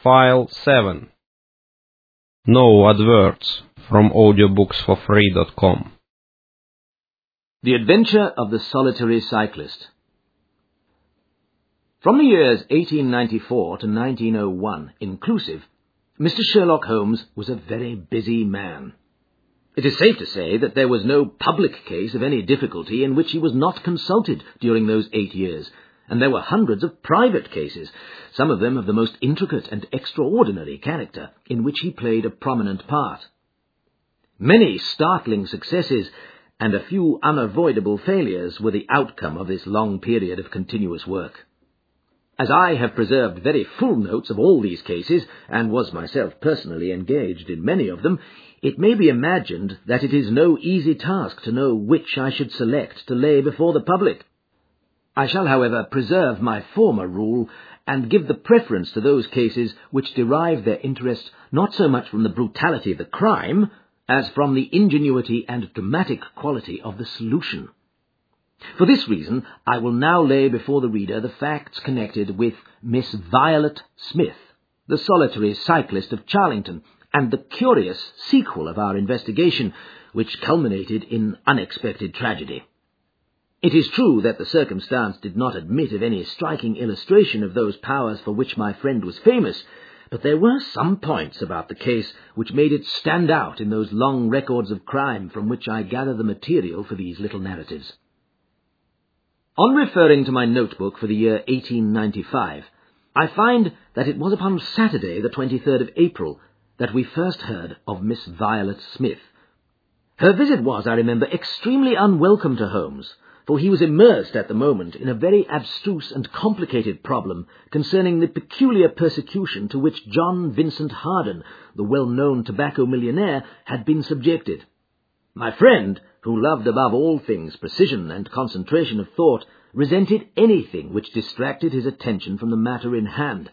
File 7. No adverts from audiobooksforfree.com. The Adventure of the Solitary Cyclist. From the years 1894 to 1901, inclusive, Mr. Sherlock Holmes was a very busy man. It is safe to say that there was no public case of any difficulty in which he was not consulted during those 8 years, and there were hundreds of private cases, some of them of the most intricate and extraordinary character, in which he played a prominent part. Many startling successes and a few unavoidable failures were the outcome of this long period of continuous work. As I have preserved very full notes of all these cases, and was myself personally engaged in many of them, it may be imagined that it is no easy task to know which I should select to lay before the public. I shall, however, preserve my former rule, and give the preference to those cases which derive their interest not so much from the brutality of the crime, as from the ingenuity and dramatic quality of the solution. For this reason, I will now lay before the reader the facts connected with Miss Violet Smith, the solitary cyclist of Charlington, and the curious sequel of our investigation, which culminated in unexpected tragedy. It is true that the circumstance did not admit of any striking illustration of those powers for which my friend was famous, but there were some points about the case which made it stand out in those long records of crime from which I gather the material for these little narratives. On referring to my notebook for the year 1895, I find that it was upon Saturday, the 23rd of April, that we first heard of Miss Violet Smith. Her visit was, I remember, extremely unwelcome to Holmes, for he was immersed at the moment in a very abstruse and complicated problem concerning the peculiar persecution to which John Vincent Harden, the well-known tobacco millionaire, had been subjected. My friend, who loved above all things precision and concentration of thought, resented anything which distracted his attention from the matter in hand.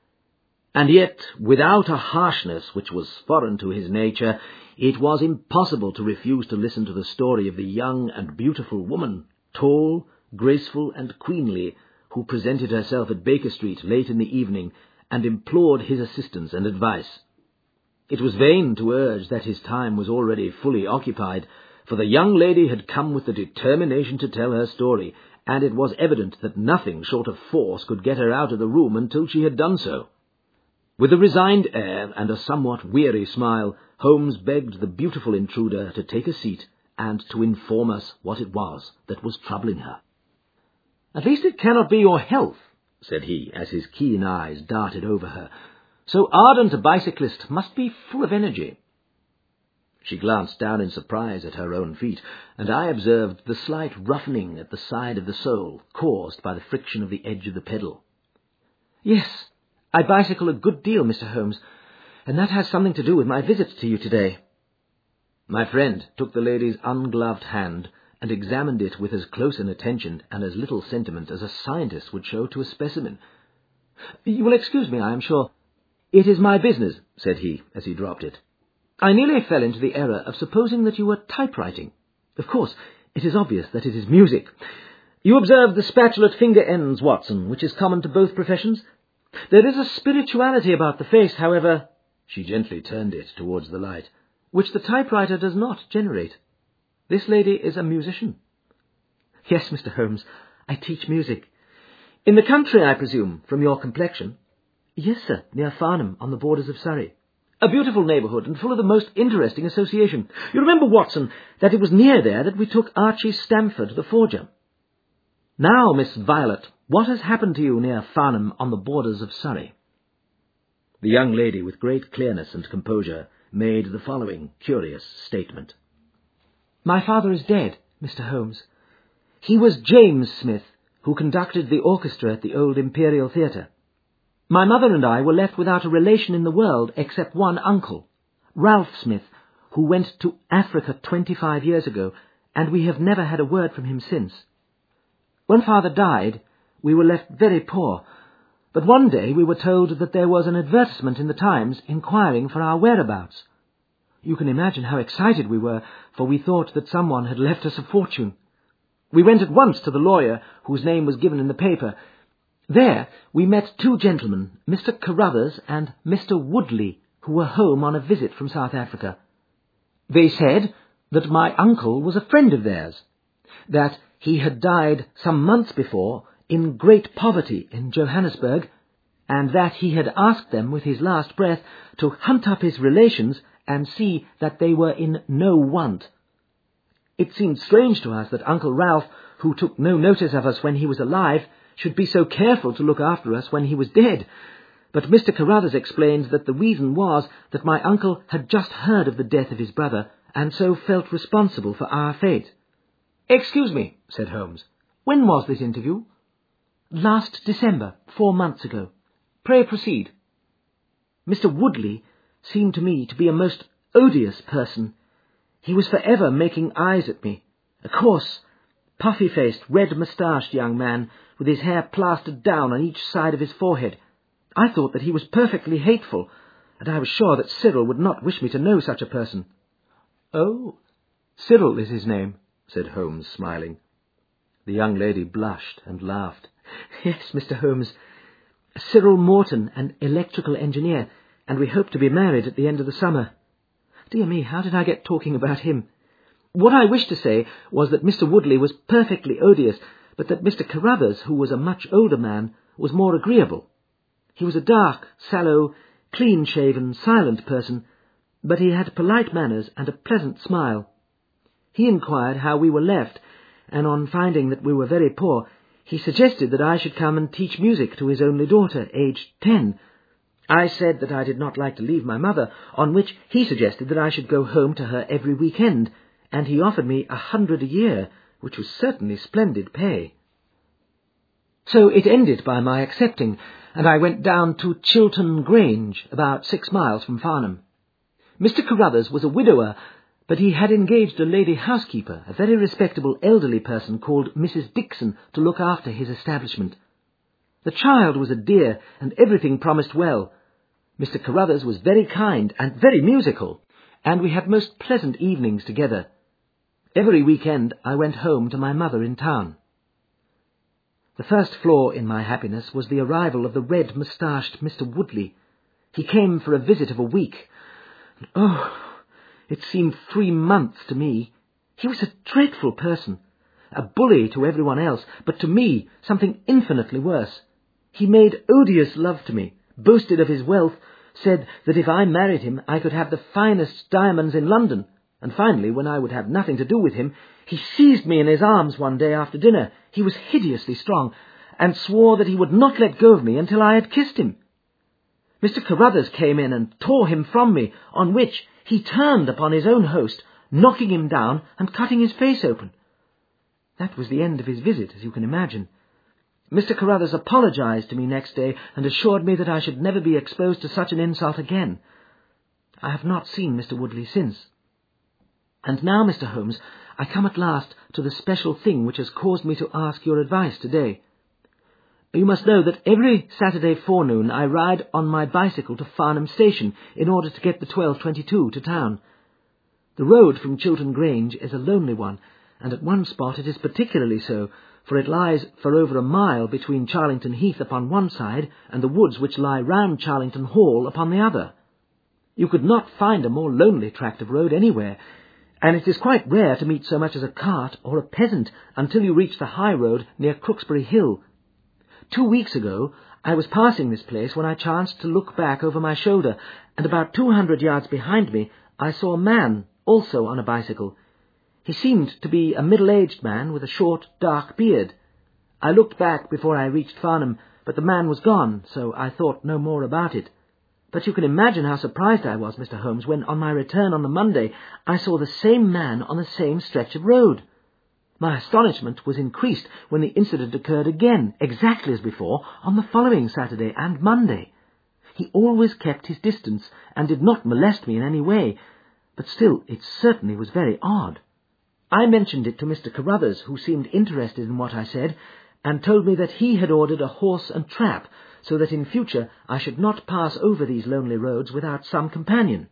And yet, without a harshness which was foreign to his nature, it was impossible to refuse to listen to the story of the young and beautiful woman, tall, graceful, and queenly, who presented herself at Baker Street late in the evening and implored his assistance and advice. It was vain to urge that his time was already fully occupied, for the young lady had come with the determination to tell her story, and it was evident that nothing short of force could get her out of the room until she had done so. With a resigned air and a somewhat weary smile, Holmes begged the beautiful intruder to take a seat and to inform us what it was that was troubling her. "At least it cannot be your health," said he, as his keen eyes darted over her. "So ardent a bicyclist must be full of energy." She glanced down in surprise at her own feet, and I observed the slight roughening at the side of the sole caused by the friction of the edge of the pedal. "Yes, I bicycle a good deal, Mr. Holmes, and that has something to do with my visit to you today." My friend took the lady's ungloved hand and examined it with as close an attention and as little sentiment as a scientist would show to a specimen. "You will excuse me, I am sure." "It is my business," said he, as he dropped it. "I nearly fell into the error of supposing that you were typewriting. Of course, it is obvious that it is music. You observe the spatulate finger ends, Watson, which is common to both professions? There is a spirituality about the face, however," she gently turned it towards the light, "which the typewriter does not generate. This lady is a musician." "Yes, Mr. Holmes, I teach music. In the country, I presume, from your complexion?" "Yes, sir, near Farnham, on the borders of Surrey." "A beautiful neighbourhood, and full of the most interesting association. You remember, Watson, that it was near there that we took Archie Stamford, the forger. Now, Miss Violet, what has happened to you near Farnham, on the borders of Surrey?" The young lady, with great clearness and composure, made the following curious statement. "My father is dead, Mr. Holmes. He was James Smith, who conducted the orchestra at the old Imperial Theatre. My mother and I were left without a relation in the world except one uncle, Ralph Smith, who went to Africa 25 years ago, and we have never had a word from him since. When father died, we were left very poor, but one day we were told that there was an advertisement in the Times inquiring for our whereabouts. You can imagine how excited we were, for we thought that someone had left us a fortune. We went at once to the lawyer, whose name was given in the paper. There we met two gentlemen, Mr. Carruthers and Mr. Woodley, who were home on a visit from South Africa. They said that my uncle was a friend of theirs, that he had died some months before in great poverty in Johannesburg, and that he had asked them with his last breath to hunt up his relations and see that they were in no want. It seemed strange to us that Uncle Ralph, who took no notice of us when he was alive, should be so careful to look after us when he was dead. But Mr. Carruthers explained that the reason was that my uncle had just heard of the death of his brother, and so felt responsible for our fate. "Excuse me," said Holmes. "When was this interview?" "Last December, 4 months ago. Pray proceed." Mr. Woodley seemed to me to be a most odious person. He was forever making eyes at me, a coarse, puffy-faced, red-moustached young man, with his hair plastered down on each side of his forehead. I thought that he was perfectly hateful, and I was sure that Cyril would not wish me to know such a person. "Oh, Cyril is his name," said Holmes, smiling. The young lady blushed and laughed. "Yes, Mr. Holmes, Cyril Morton, an electrical engineer, and we hope to be married at the end of the summer. Dear me, how did I get talking about him? What I wished to say was that Mr. Woodley was perfectly odious, but that Mr. Carruthers, who was a much older man, was more agreeable. He was a dark, sallow, clean-shaven, silent person, but he had polite manners and a pleasant smile. He inquired how we were left, and on finding that we were very poor, he suggested that I should come and teach music to his only daughter, aged 10. I said that I did not like to leave my mother, on which he suggested that I should go home to her every weekend, and he offered me 100 a year, which was certainly splendid pay. So it ended by my accepting, and I went down to Chiltern Grange, about 6 miles from Farnham. Mr. Carruthers was a widower, but he had engaged a lady housekeeper, a very respectable elderly person called Mrs. Dixon, to look after his establishment. The child was a dear, and everything promised well. Mr. Carruthers was very kind and very musical, and we had most pleasant evenings together. Every weekend I went home to my mother in town. The first flaw in my happiness was the arrival of the red-moustached Mr. Woodley. He came for a visit of a week. It seemed 3 months to me. He was a dreadful person, a bully to everyone else, but to me something infinitely worse. He made odious love to me, boasted of his wealth, said that if I married him I could have the finest diamonds in London, and finally, when I would have nothing to do with him, he seized me in his arms one day after dinner — he was hideously strong — and swore that he would not let go of me until I had kissed him. Mr. Carruthers came in and tore him from me, on which he turned upon his own host, knocking him down and cutting his face open. That was the end of his visit, as you can imagine. Mr. Carruthers apologized to me next day and assured me that I should never be exposed to such an insult again. I have not seen Mr. Woodley since. And now, Mr. Holmes, I come at last to the special thing which has caused me to ask your advice today. You must know that every Saturday forenoon I ride on my bicycle to Farnham Station in order to get the 12:22 to town. The road from Chiltern Grange is a lonely one, and at one spot it is particularly so, for it lies for over a mile between Charlington Heath upon one side and the woods which lie round Charlington Hall upon the other. You could not find a more lonely tract of road anywhere, and it is quite rare to meet so much as a cart or a peasant until you reach the high road near Crooksbury Hill. 2 weeks ago I was passing this place when I chanced to look back over my shoulder, and about 200 yards behind me I saw a man, also on a bicycle. He seemed to be a middle-aged man with a short, dark beard. I looked back before I reached Farnham, but the man was gone, so I thought no more about it. But you can imagine how surprised I was, Mr. Holmes, when on my return on the Monday I saw the same man on the same stretch of road. My astonishment was increased when the incident occurred again, exactly as before, on the following Saturday and Monday. He always kept his distance and did not molest me in any way, but still it certainly was very odd. I mentioned it to Mr. Carruthers, who seemed interested in what I said, and told me that he had ordered a horse and trap, so that in future I should not pass over these lonely roads without some companion.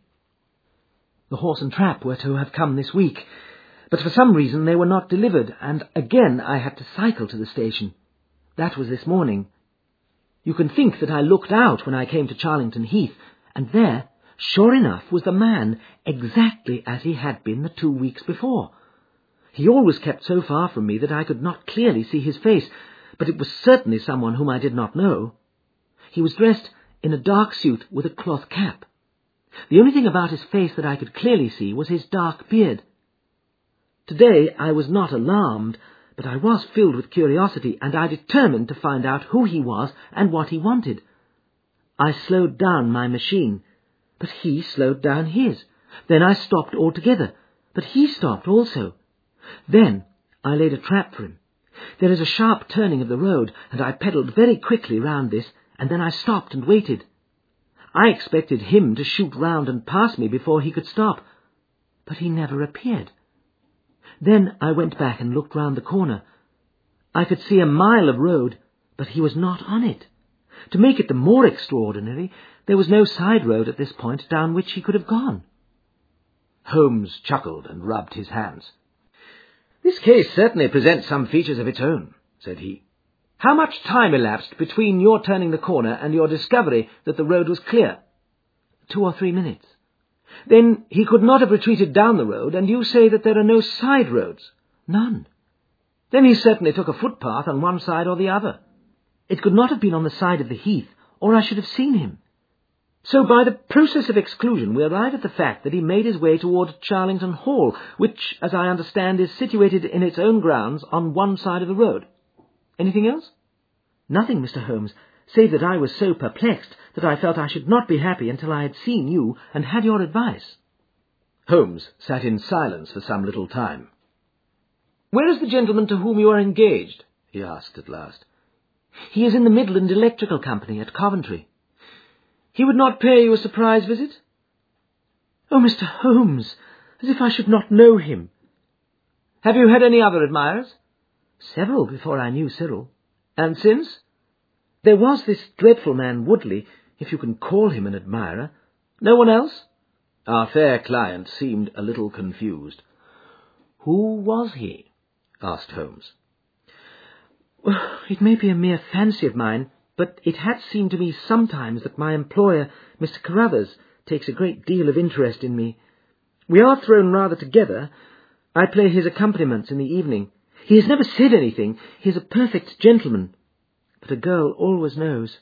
The horse and trap were to have come this week, but for some reason they were not delivered, and again I had to cycle to the station. That was this morning. You can think that I looked out when I came to Charlington Heath, and there, sure enough, was the man exactly as he had been the 2 weeks before. He always kept so far from me that I could not clearly see his face, but it was certainly someone whom I did not know. He was dressed in a dark suit with a cloth cap. The only thing about his face that I could clearly see was his dark beard. Today I was not alarmed, but I was filled with curiosity, and I determined to find out who he was and what he wanted. I slowed down my machine, but he slowed down his. Then I stopped altogether, but he stopped also. Then I laid a trap for him. There is a sharp turning of the road, and I pedalled very quickly round this, and then I stopped and waited. I expected him to shoot round and pass me before he could stop, but he never appeared. Then I went back and looked round the corner. I could see a mile of road, but he was not on it. To make it the more extraordinary, there was no side road at this point down which he could have gone. Holmes chuckled and rubbed his hands. "This case certainly presents some features of its own," said he. "How much time elapsed between your turning the corner and your discovery that the road was clear?" 2 or 3 minutes. "Then he could not have retreated down the road, and you say that there are no side roads?" "None." "Then he certainly took a footpath on one side or the other." "It could not have been on the side of the heath, or I should have seen him." "So by the process of exclusion we arrive at the fact that he made his way toward Charlington Hall, which, as I understand, is situated in its own grounds on one side of the road. Anything else?" "Nothing, Mr. Holmes, save that I was so perplexed that I felt I should not be happy until I had seen you and had your advice." Holmes sat in silence for some little time. "Where is the gentleman to whom you are engaged?" he asked at last. "He is in the Midland Electrical Company at Coventry." "He would not pay you a surprise visit?" "Oh, Mr. Holmes, as if I should not know him." "Have you had any other admirers?" "Several before I knew Cyril." "And since?" "There was this dreadful man Woodley, if you can call him an admirer." "No one else?" Our fair client seemed a little confused. "Who was he?" asked Holmes. "Well, it may be a mere fancy of mine, but it had seemed to me sometimes that my employer, Mr. Carruthers, takes a great deal of interest in me. We are thrown rather together. I play his accompaniments in the evening. He has never said anything. He is a perfect gentleman. But a girl always knows."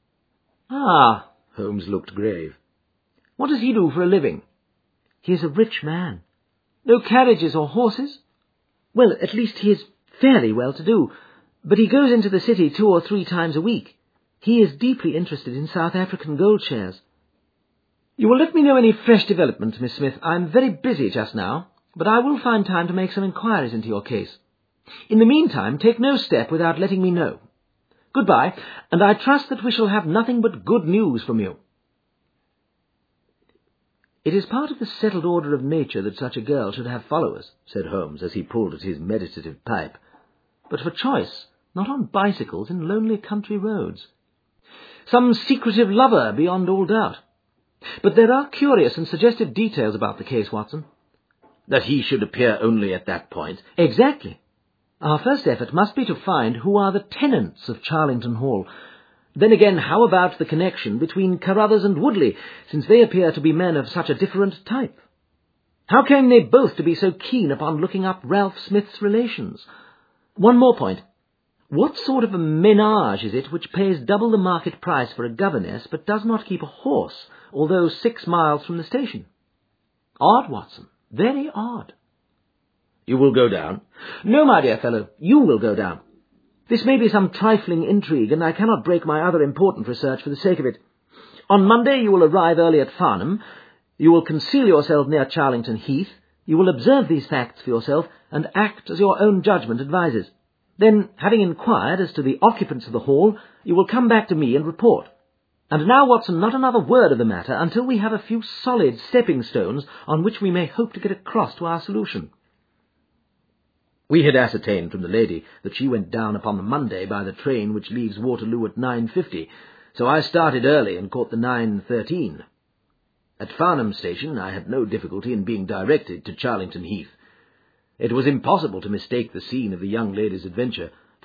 "Ah," Holmes looked grave. "What does he do for a living?" "He is a rich man." "No carriages or horses?" "Well, at least he is fairly well-to-do, but he goes into the city 2 or 3 times a week. He is deeply interested in South African gold shares." "You will let me know any fresh development, Miss Smith. I am very busy just now, but I will find time to make some inquiries into your case. In the meantime, take no step without letting me know. Goodbye, and I trust that we shall have nothing but good news from you." "It is part of the settled order of nature that such a girl should have followers," said Holmes as he pulled at his meditative pipe. "But for choice, not on bicycles in lonely country roads. Some secretive lover, beyond all doubt. But there are curious and suggestive details about the case, Watson." "That he should appear only at that point?" "Exactly. Our first effort must be to find who are the tenants of Charlington Hall. Then again, how about the connection between Carruthers and Woodley, since they appear to be men of such a different type? How came they both to be so keen upon looking up Ralph Smith's relations? One more point. What sort of a ménage is it which pays double the market price for a governess but does not keep a horse, although 6 miles from the station? Odd, Watson, very odd." "You will go down?" "No, my dear fellow, you will go down. This may be some trifling intrigue, and I cannot break my other important research for the sake of it. On Monday you will arrive early at Farnham. You will conceal yourself near Charlington Heath. You will observe these facts for yourself, and act as your own judgment advises. Then, having inquired as to the occupants of the hall, you will come back to me and report. And now, Watson, not another word of the matter until we have a few solid stepping-stones on which we may hope to get across to our solution." We had ascertained from the lady that she went down upon the Monday by the train which leaves Waterloo at 9:50, so I started early and caught the 9:13. At Farnham Station I had no difficulty in being directed to Charlington Heath. It was impossible to mistake the scene of the young lady's adventure,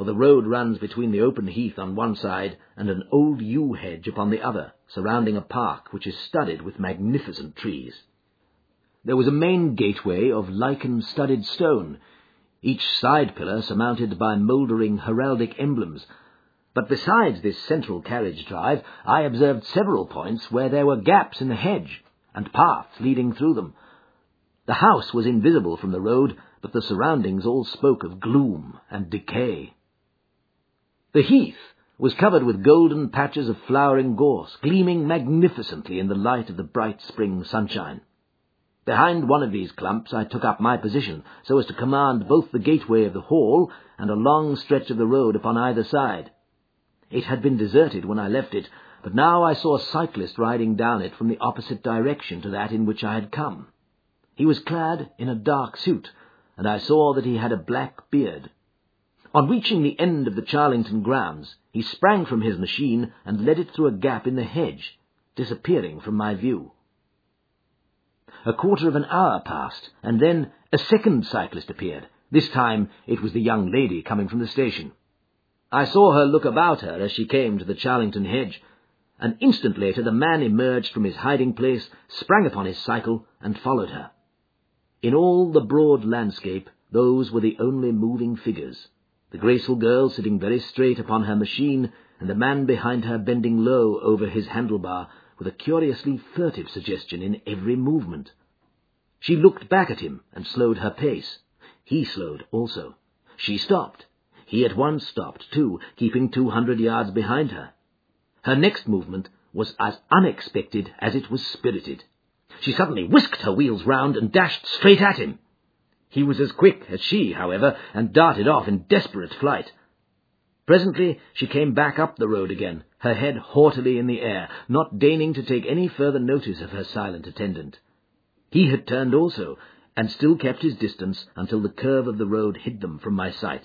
for the road runs between the open heath on one side and an old yew hedge upon the other, surrounding a park which is studded with magnificent trees. There was a main gateway of lichen-studded stone, each side pillar surmounted by mouldering heraldic emblems. But besides this central carriage drive, I observed several points where there were gaps in the hedge, and paths leading through them. The house was invisible from the road, but the surroundings all spoke of gloom and decay. The heath was covered with golden patches of flowering gorse, gleaming magnificently in the light of the bright spring sunshine. Behind one of these clumps I took up my position, so as to command both the gateway of the hall and a long stretch of the road upon either side. It had been deserted when I left it, but now I saw a cyclist riding down it from the opposite direction to that in which I had come. He was clad in a dark suit, and I saw that he had a black beard. On reaching the end of the Charlington grounds, he sprang from his machine and led it through a gap in the hedge, disappearing from my view. A quarter of an hour passed, and then a second cyclist appeared. This time it was the young lady coming from the station. I saw her look about her as she came to the Charlington hedge. An instant later the man emerged from his hiding place, sprang upon his cycle, and followed her. In all the broad landscape, those were the only moving figures. The graceful girl sitting very straight upon her machine, and the man behind her bending low over his handlebar, with a curiously furtive suggestion in every movement. She looked back at him and slowed her pace. He slowed also. She stopped. He at once stopped, too, keeping 200 yards behind her. Her next movement was as unexpected as it was spirited. She suddenly whisked her wheels round and dashed straight at him. He was as quick as she, however, and darted off in desperate flight. Presently she came back up the road again, her head haughtily in the air, not deigning to take any further notice of her silent attendant. He had turned also, and still kept his distance until the curve of the road hid them from my sight.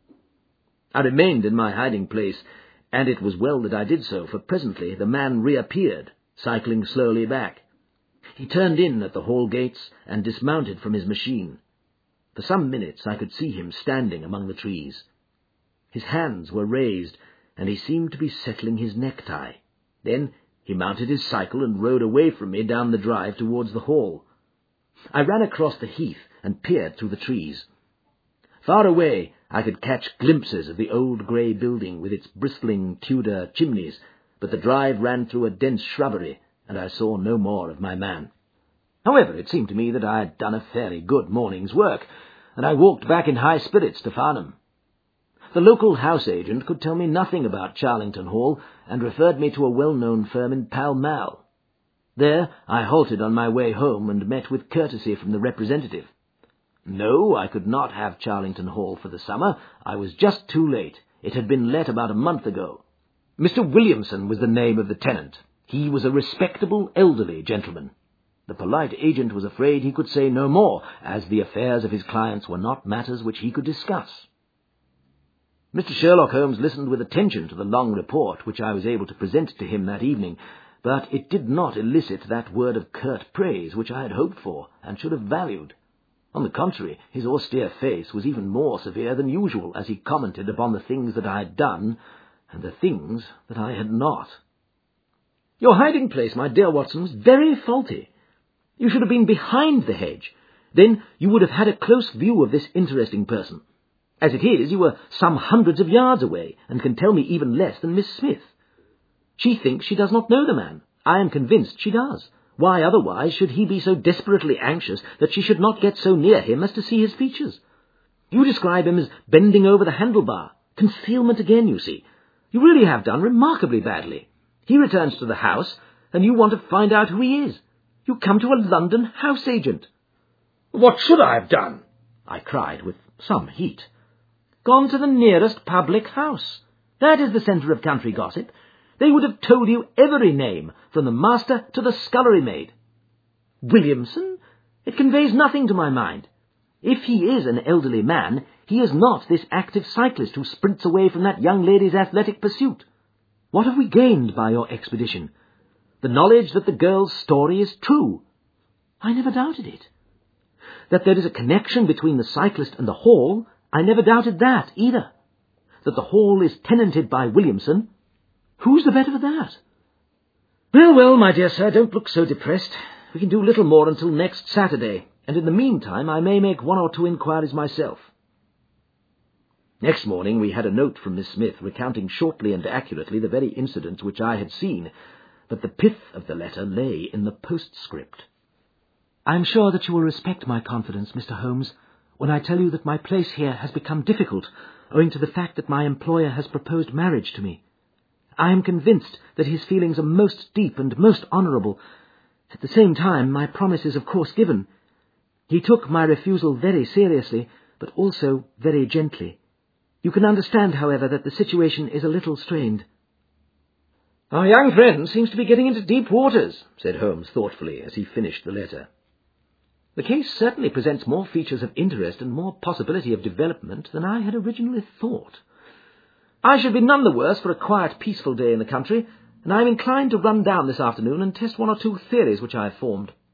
I remained in my hiding place, and it was well that I did so, for presently the man reappeared, cycling slowly back. He turned in at the hall gates and dismounted from his machine. For some minutes I could see him standing among the trees. His hands were raised, and he seemed to be settling his necktie. Then he mounted his cycle and rode away from me down the drive towards the hall. I ran across the heath and peered through the trees. Far away I could catch glimpses of the old grey building with its bristling Tudor chimneys, but the drive ran through a dense shrubbery, and I saw no more of my man. However, it seemed to me that I had done a fairly good morning's work, and I walked back in high spirits to Farnham. The local house agent could tell me nothing about Charlington Hall, and referred me to a well-known firm in Pall Mall. There I halted on my way home and met with courtesy from the representative. No, I could not have Charlington Hall for the summer. I was just too late. It had been let about a month ago. Mr. Williamson was the name of the tenant. He was a respectable, elderly gentleman. The polite agent was afraid he could say no more, as the affairs of his clients were not matters which he could discuss. Mr. Sherlock Holmes listened with attention to the long report which I was able to present to him that evening, but it did not elicit that word of curt praise which I had hoped for and should have valued. On the contrary, his austere face was even more severe than usual as he commented upon the things that I had done and the things that I had not. "Your hiding-place, my dear Watson, was very faulty. You should have been behind the hedge. Then you would have had a close view of this interesting person. As it is, you were some hundreds of yards away, and can tell me even less than Miss Smith. She thinks she does not know the man. I am convinced she does. Why otherwise should he be so desperately anxious that she should not get so near him as to see his features? You describe him as bending over the handlebar. Concealment again, you see. You really have done remarkably badly. He returns to the house, and you want to find out who he is. You come to a London house agent." "What should I have done?" I cried with some heat. "Gone to the nearest public house. That is the centre of country gossip. They would have told you every name, from the master to the scullery maid. Williamson? It conveys nothing to my mind. If he is an elderly man, he is not this active cyclist who sprints away from that young lady's athletic pursuit. What have we gained by your expedition? The knowledge that the girl's story is true. I never doubted it. That there is a connection between the cyclist and the hall, I never doubted that either. that the hall is tenanted by Williamson, who's the better for that? Well, well, my dear sir, don't look so depressed. We can do little more until next Saturday, and in the meantime I may make 1 or 2 inquiries myself. Next morning we had a note from Miss Smith recounting shortly and accurately the very incidents which I had seen, but the pith of the letter lay in the postscript. I am sure that you will respect my confidence, Mr. Holmes, when I tell you that my place here has become difficult, owing to the fact that my employer has proposed marriage to me. I am convinced that his feelings are most deep and most honourable. At the same time, my promise is of course given. He took my refusal very seriously, but also very gently. You can understand, however, that the situation is a little strained. Our young friend seems to be getting into deep waters, said Holmes thoughtfully as he finished the letter. The case certainly presents more features of interest and more possibility of development than I had originally thought. I should be none the worse for a quiet, peaceful day in the country, and I am inclined to run down this afternoon and test 1 or 2 theories which I have formed.